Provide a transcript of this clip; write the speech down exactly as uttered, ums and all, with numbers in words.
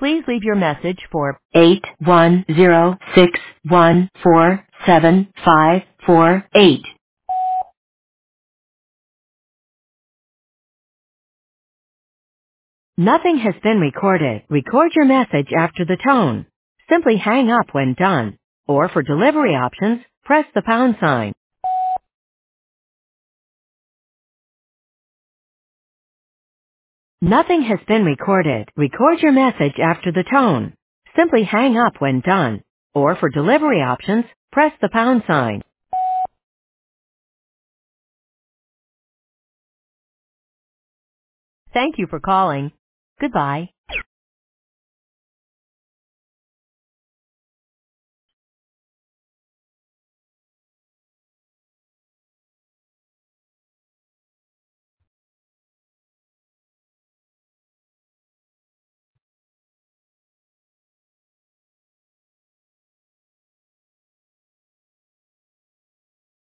Please leave your message for eight one zero six one four seven five four eight. Nothing has been recorded. Record your message after the tone. Simply hang up when done. Or for delivery options, press the pound sign. Nothing has been recorded. Record your message after the tone. Simply hang up when done. Or for delivery options, press the pound sign. Thank you for calling. Goodbye.